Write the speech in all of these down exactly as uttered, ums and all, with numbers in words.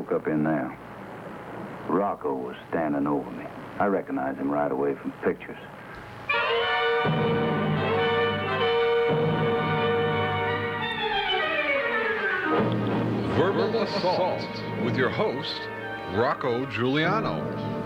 woke up in there. Rocco was standing over me. I recognized him right away from pictures. Verbal Assault with your host, Rocco Giuliano.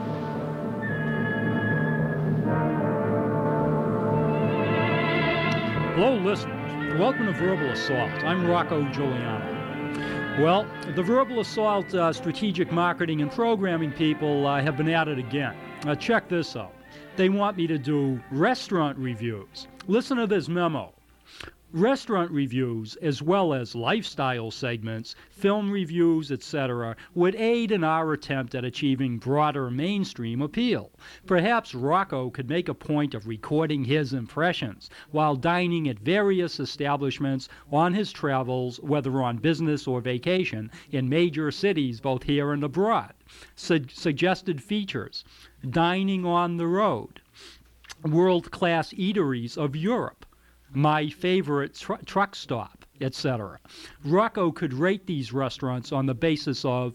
Hello, listeners. Welcome to Verbal Assault. I'm Rocco Giuliano. Well, the Verbal Assault uh, strategic marketing and programming people uh, have been at it again. Uh, check this out. They want me to do restaurant reviews. Listen to this memo. Restaurant reviews, as well as lifestyle segments, film reviews, et cetera, would aid in our attempt at achieving broader mainstream appeal. Perhaps Rocco could make a point of recording his impressions while dining at various establishments on his travels, whether on business or vacation, in major cities both here and abroad. Su- suggested features: dining on the road, world-class eateries of Europe, my favorite tr- truck stop, et cetera. Rocco could rate these restaurants on the basis of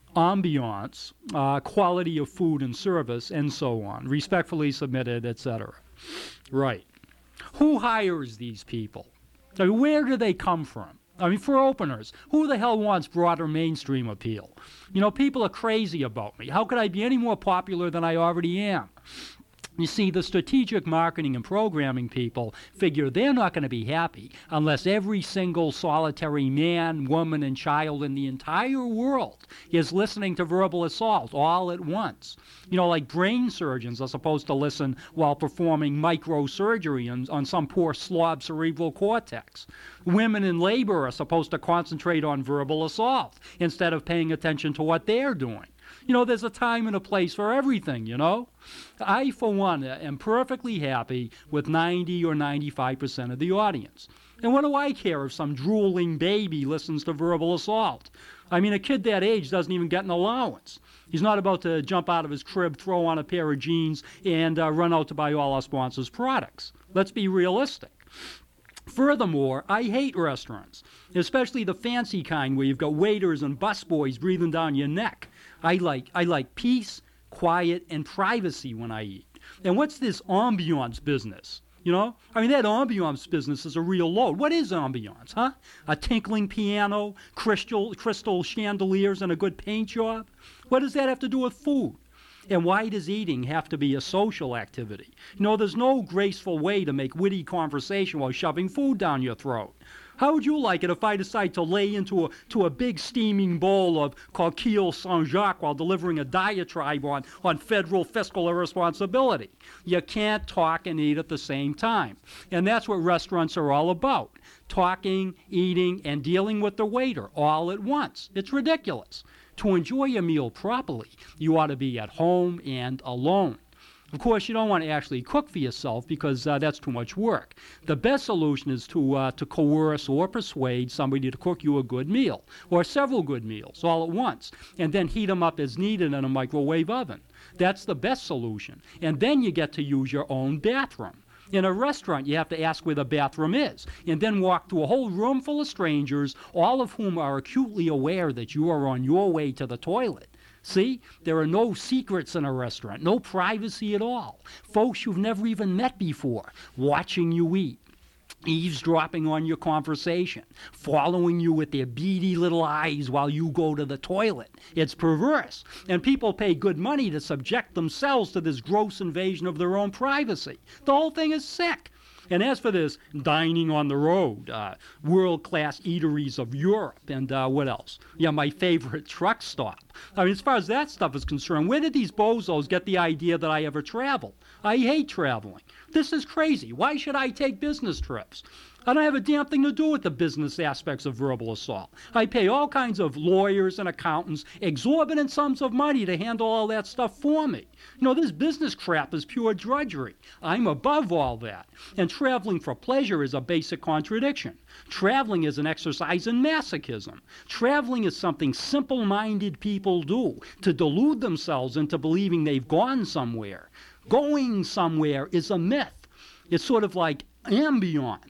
ambiance, uh, quality of food and service, and so on. Respectfully submitted, et cetera. Right. Who hires these people? I mean, where do they come from? I mean, for openers, who the hell wants broader mainstream appeal? You know, people are crazy about me. How could I be any more popular than I already am? You see, the strategic marketing and programming people figure they're not going to be happy unless every single solitary man, woman, and child in the entire world is listening to Verbal Assault all at once. You know, like brain surgeons are supposed to listen while performing microsurgery on, on some poor slob cerebral cortex. Women in labor are supposed to concentrate on Verbal Assault instead of paying attention to what they're doing. You know, there's a time and a place for everything, you know? I, for one, am perfectly happy with ninety or ninety-five percent of the audience. And what do I care if some drooling baby listens to Verbal Assault? I mean, a kid that age doesn't even get an allowance. He's not about to jump out of his crib, throw on a pair of jeans, and uh, run out to buy all our sponsors' products. Let's be realistic. Furthermore, I hate restaurants, especially the fancy kind where you've got waiters and busboys breathing down your neck. I like I like peace, quiet, and privacy when I eat. And what's this ambiance business? You know? I mean, that ambiance business is a real load. What is ambiance, huh? A tinkling piano, crystal, crystal chandeliers, and a good paint job? What does that have to do with food? And why does eating have to be a social activity? You know, there's no graceful way to make witty conversation while shoving food down your throat. How would you like it if I decide to lay into a to a big steaming bowl of coquille Saint-Jacques while delivering a diatribe on, on federal fiscal irresponsibility? You can't talk and eat at the same time. And that's what restaurants are all about. Talking, eating, and dealing with the waiter all at once. It's ridiculous. To enjoy a meal properly, you ought to be at home and alone. Of course, you don't want to actually cook for yourself because uh, that's too much work. The best solution is to uh, to coerce or persuade somebody to cook you a good meal, or several good meals all at once, and then heat them up as needed in a microwave oven. That's the best solution. And then you get to use your own bathroom. In a restaurant, you have to ask where the bathroom is, and then walk through a whole room full of strangers, all of whom are acutely aware that you are on your way to the toilet. See, there are no secrets in a restaurant, no privacy at all. Folks you've never even met before, watching you eat, eavesdropping on your conversation, following you with their beady little eyes while you go to the toilet. It's perverse, and people pay good money to subject themselves to this gross invasion of their own privacy. The whole thing is sick. And as for this dining on the road, uh, world-class eateries of Europe, and uh, what else? Yeah, my favorite truck stop. I mean, as far as that stuff is concerned, where did these bozos get the idea that I ever travel? I hate traveling. This is crazy. Why should I take business trips? I don't have a damn thing to do with the business aspects of Verbal Assault. I pay all kinds of lawyers and accountants exorbitant sums of money to handle all that stuff for me. You know, this business crap is pure drudgery. I'm above all that. And traveling for pleasure is a basic contradiction. Traveling is an exercise in masochism. Traveling is something simple-minded people do to delude themselves into believing they've gone somewhere. Going somewhere is a myth. It's sort of like ambiance.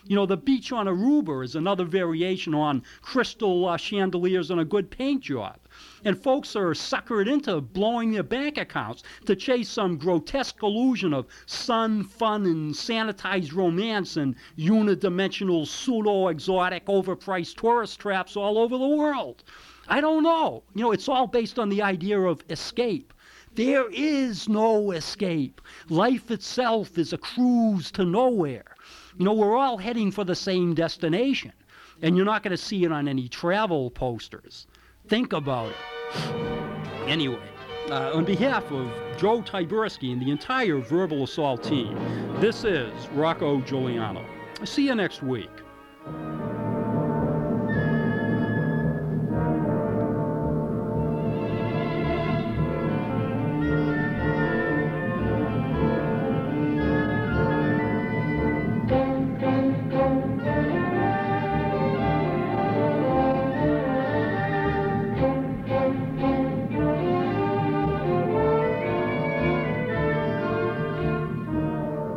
You know, the beach on Aruba is another variation on crystal uh, chandeliers and a good paint job. And folks are suckered into blowing their bank accounts to chase some grotesque illusion of sun, fun, and sanitized romance and unidimensional, pseudo-exotic, overpriced tourist traps all over the world. I don't know. You know, it's all based on the idea of escape. There is no escape. Life itself is a cruise to nowhere. You know, we're all heading for the same destination, and you're not going to see it on any travel posters. Think about it. Anyway, uh, on behalf of Joe Tyburski and the entire Verbal Assault team, this is Rocco Giuliano. See you next week.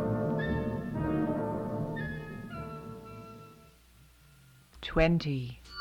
Twenty.